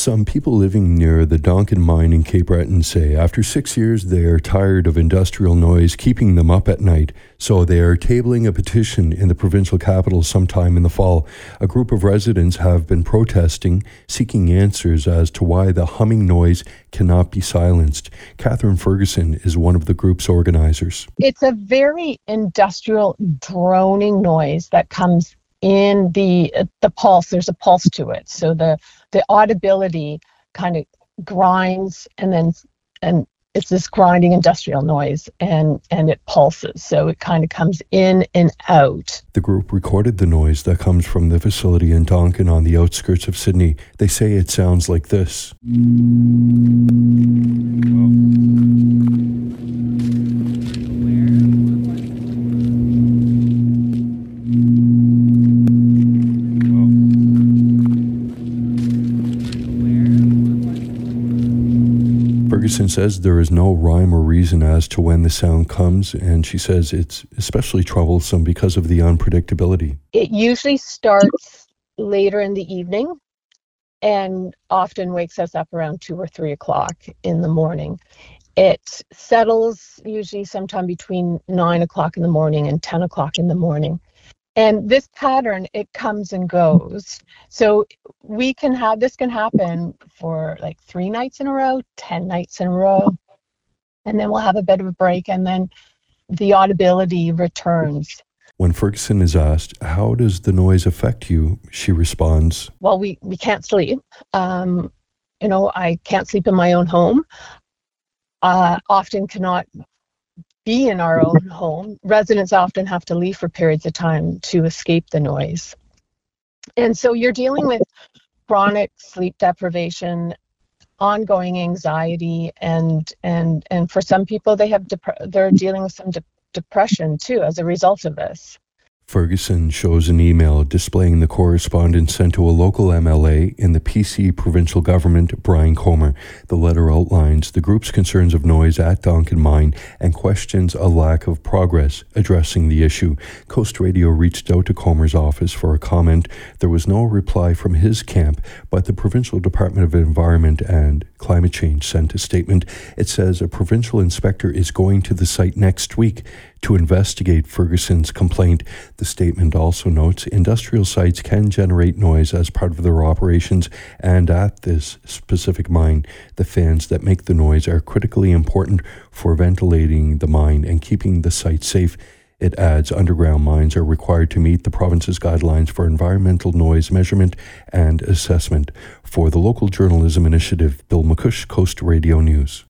Some people living near the Donkin mine in Cape Breton say after 6 years they are tired of industrial noise keeping them up at night, so they are tabling a petition in the provincial capital sometime in the fall. A group of residents have been protesting, seeking answers as to why the humming noise cannot be silenced. Catherine Ferguson is one of the group's organizers. It's a very industrial droning noise that comes in the pulse. There's a pulse to it, so the audibility kind of grinds, and it's this grinding industrial noise, and it pulses, so it kind of comes in and out. The group recorded the noise that comes from the facility in Donkin on the outskirts of Sydney. They say it sounds like this. Ferguson says there is no rhyme or reason as to when the sound comes, and she says it's especially troublesome because of the unpredictability. It usually starts later in the evening and often wakes us up around 2 or 3 o'clock in the morning. It settles usually sometime between 9 o'clock in the morning and 10 o'clock in the morning. And this pattern, it comes and goes. So this can happen for like 3 nights in a row, 10 nights in a row, and then we'll have a bit of a break, and then the audibility returns. When Ferguson is asked, how does the noise affect you? She responds, well, we can't sleep. I can't sleep in my own home. Often cannot be in our own home. Residents often have to leave for periods of time to escape the noise. And so you're dealing with chronic sleep deprivation, ongoing anxiety, and for some people they're dealing with some depression too as a result of this. Ferguson shows an email displaying the correspondence sent to a local MLA in the PC provincial government, Brian Comer. The letter outlines the group's concerns of noise at Donkin Mine and questions a lack of progress addressing the issue. Coast Radio reached out to Comer's office for a comment. There was no reply from his camp, but the Provincial Department of Environment and Climate Change sent a statement. It says a provincial inspector is going to the site next week to investigate Ferguson's complaint. The statement also notes industrial sites can generate noise as part of their operations, and at this specific mine, the fans that make the noise are critically important for ventilating the mine and keeping the site safe. It adds underground mines are required to meet the province's guidelines for environmental noise measurement and assessment. For the Local Journalism Initiative, Bill McCush, Coast Radio News.